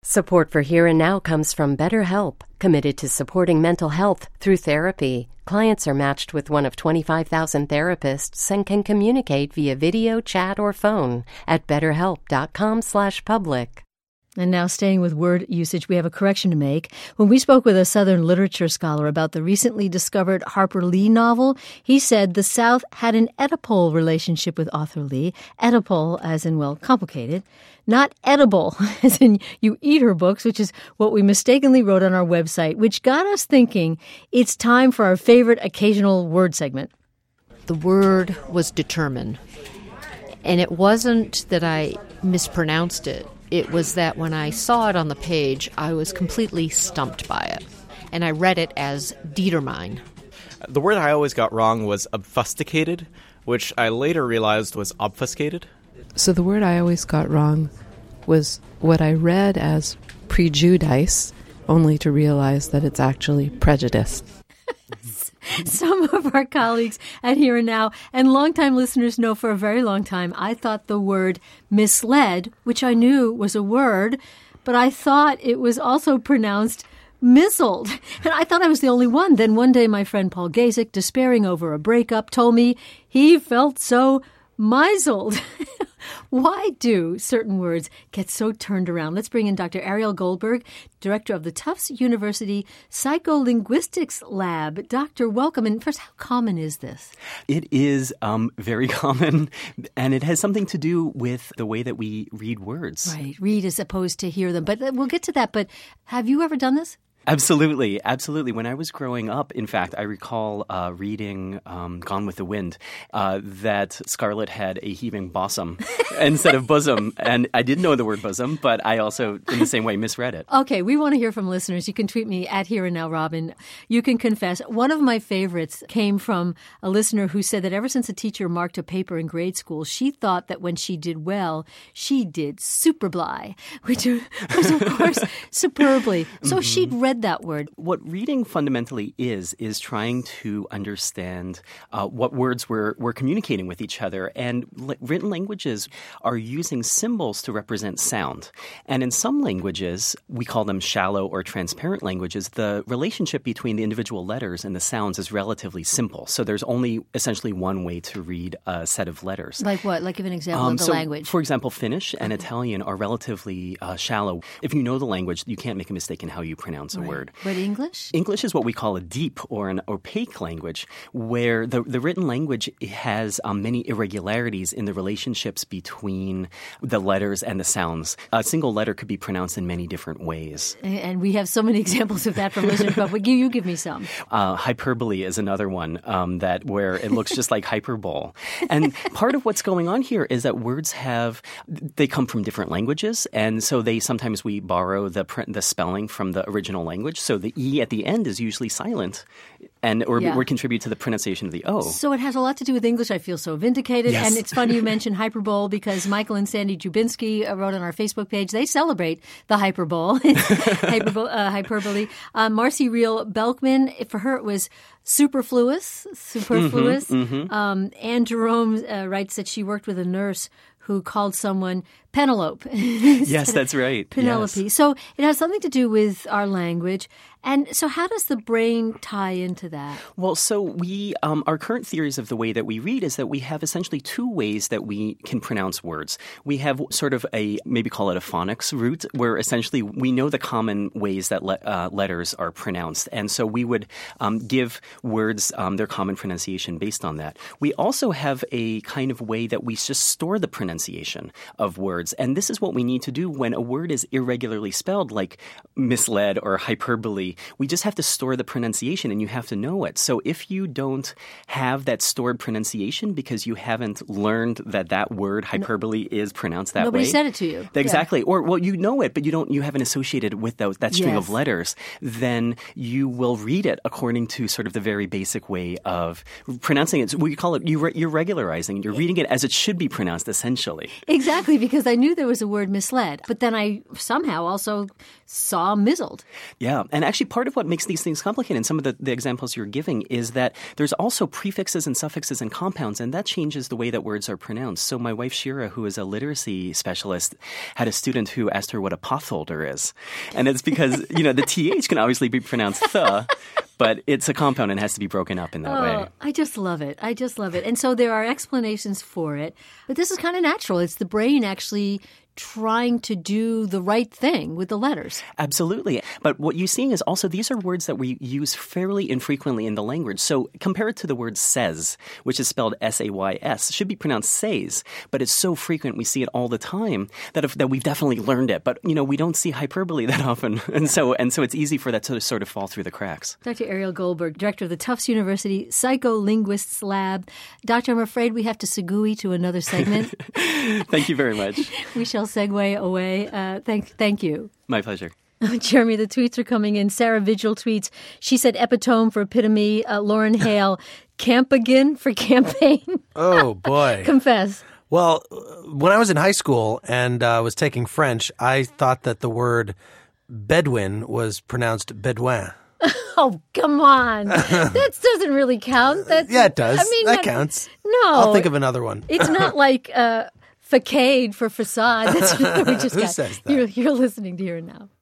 Support for Here and Now comes from BetterHelp, committed to supporting mental health through therapy. Clients are matched with one of 25,000 therapists and can communicate via video, chat, or phone at betterhelp.com/public. And now, staying with word usage, we have a correction to make. When we spoke with a Southern literature scholar about the recently discovered Harper Lee novel, he said the South had an Oedipal relationship with author Lee. Oedipal, as in, well, complicated. Not edible, as in you eat her books, which is what we mistakenly wrote on our website, which got us thinking it's time for our favorite occasional word segment. The word was determine. And it wasn't that I mispronounced it. It was that when I saw it on the page, I was completely stumped by it. And I read it as determine. The word I always got wrong was obfuscated, which I later realized was obfuscated. So the word I always got wrong was what I read as prejudice, only to realize that it's actually prejudice. Some of our colleagues at Here and Now and longtime listeners know for a very long time I thought the word misled, which I knew was a word, but I thought it was also pronounced mizzled. And I thought I was the only one. Then one day my friend Paul Gazek, despairing over a breakup, told me he felt so misled. Why do certain words get so turned around? Let's bring in Dr. Ariel Goldberg, director of the Tufts University Psycholinguistics Lab. Doctor, welcome. And first, how common is this? It is very common, and it has something to do with the way that we read words. Right, read as opposed to hear them. But we'll get to that. But have you ever done this? Absolutely. Absolutely. When I was growing up, in fact, I recall reading Gone with the Wind, that Scarlett had a heaving bosom instead of bosom. And I did know the word bosom, but I also, in the same way, misread it. Okay. We want to hear from listeners. You can tweet me at Here and Now, Robin. You can confess. One of my favorites came from a listener who said that ever since a teacher marked a paper in grade school, she thought that when she did well, she did superbly, which was, of course, superbly. So she'd read that word. What reading fundamentally is trying to understand what words we're communicating with each other. And written languages are using symbols to represent sound. And in some languages, we call them shallow or transparent languages, the relationship between the individual letters and the sounds is relatively simple. So there's only essentially one way to read a set of letters. Like what? Like give an example of the language. For example, Finnish and Italian are relatively shallow. If you know the language, you can't make a mistake in how you pronounce a word. But English? English is what we call a deep or an opaque language, where the written language has many irregularities in the relationships between the letters and the sounds. A single letter could be pronounced in many different ways. And we have so many examples of that from listeners, but you give me some. Hyperbole is another one that where it looks just like hyperbole. And part of what's going on here is that words they come from different languages, and so sometimes we borrow the spelling from the original language. So the E at the end is usually silent or contribute to the pronunciation of the O. So it has a lot to do with English. I feel so vindicated. Yes. And it's funny you mentioned hyperbole because Michael and Sandy Jubinski wrote on our Facebook page. They celebrate the hyperbole. Hyperbole. Marcy Reel Belkman, for her it was superfluous. Anne Jerome writes that she worked with a nurse who called someone Penelope. Yes, that's right. Penelope. Yes. So it has something to do with our language. And so how does the brain tie into that? Well, so we our current theories of the way that we read is that we have essentially two ways that we can pronounce words. We have sort of maybe call it a phonics route, where essentially we know the common ways that letters are pronounced. And so we would give words their common pronunciation based on that. We also have a kind of way that we just store the pronunciation of words. And this is what we need to do when a word is irregularly spelled, like misled or hyperbole. We just have to store the pronunciation, and you have to know it. So if you don't have that stored pronunciation because you haven't learned that word hyperbole is pronounced that way. Nobody said it to you. Exactly. Yeah. Or, well, you know it, but you haven't associated with that string of letters. Then you will read it according to sort of the very basic way of pronouncing it. So we call it, you're regularizing. You're reading it as it should be pronounced, essentially. Exactly, because I knew there was a word misled, but then I somehow also saw mizzled. Yeah, and actually actually, part of what makes these things complicated, and some of the examples you're giving, is that there's also prefixes and suffixes and compounds, and that changes the way that words are pronounced. So my wife, Shira, who is a literacy specialist, had a student who asked her what a potholder is. And it's because, the TH can obviously be pronounced th, but it's a compound and has to be broken up in that way. I just love it. And so there are explanations for it. But this is kind of natural. It's the brain actually trying to do the right thing with the letters. Absolutely. But what you're seeing is also these are words that we use fairly infrequently in the language. So compare it to the word says, which is spelled S-A-Y-S. It should be pronounced says, but it's so frequent, we see it all the time, that we've definitely learned it. But, we don't see hyperbole that often. And so it's easy for that to sort of fall through the cracks. Dr. Ariel Goldberg, director of the Tufts University Psycholinguists Lab. Doctor, I'm afraid we have to segue to another segment. Thank you very much. We shall segue away. Thank you. My pleasure. Jeremy, the tweets are coming in. Sarah Vigil tweets. She said epitome for epitome. Lauren Hale, campaign for campaign. Oh, boy. Confess. Well, when I was in high school and was taking French, I thought that the word Bedouin was pronounced Bedouin. Oh, come on. That doesn't really count. Yeah, it does. That counts. No. I'll think of another one. It's not like facade for facade. That's what we just Who got. says that? You're listening to Here and Now.